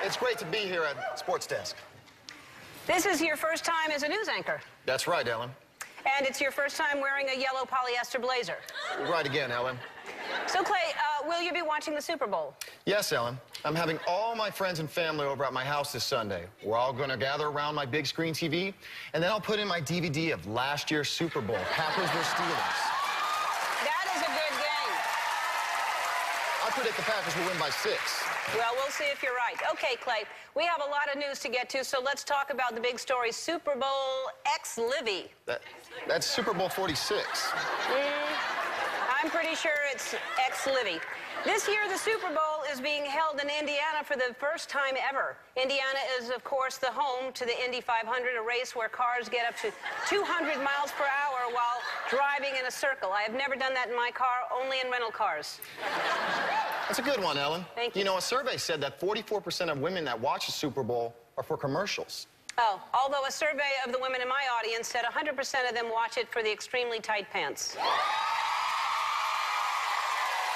It's great to be here at Sports Desk. This is your first time as a news anchor. That's right, Ellen. And it's your first time wearing a yellow polyester blazer. Right again, Ellen. So, Clay, will you be watching the Super Bowl? Yes, Ellen. I'm having all my friends and family over at my house this Sunday. We're all going to gather around my big screen TV, and then I'll put in my DVD of last year's Super Bowl, Packers vs. Steelers. That is a good game. I predict the Packers will win by 6. Well, we'll see if you're right. Okay, Clay, we have a lot of news to get to, so let's talk about the big story, Super Bowl X Livy. That's Super Bowl 46. I'm pretty sure it's X Livy. This year, the Super Bowl is being held in Indiana for the first time ever. Indiana is, of course, the home to the Indy 500, a race where cars get up to 200 miles per hour while driving in a circle. I have never done that in my car, only in rental cars. That's a good one, Ellen. Thank you. You know, a survey said that 44% of women that watch the Super Bowl are for commercials. Oh, although a survey of the women in my audience said 100% of them watch it for the extremely tight pants.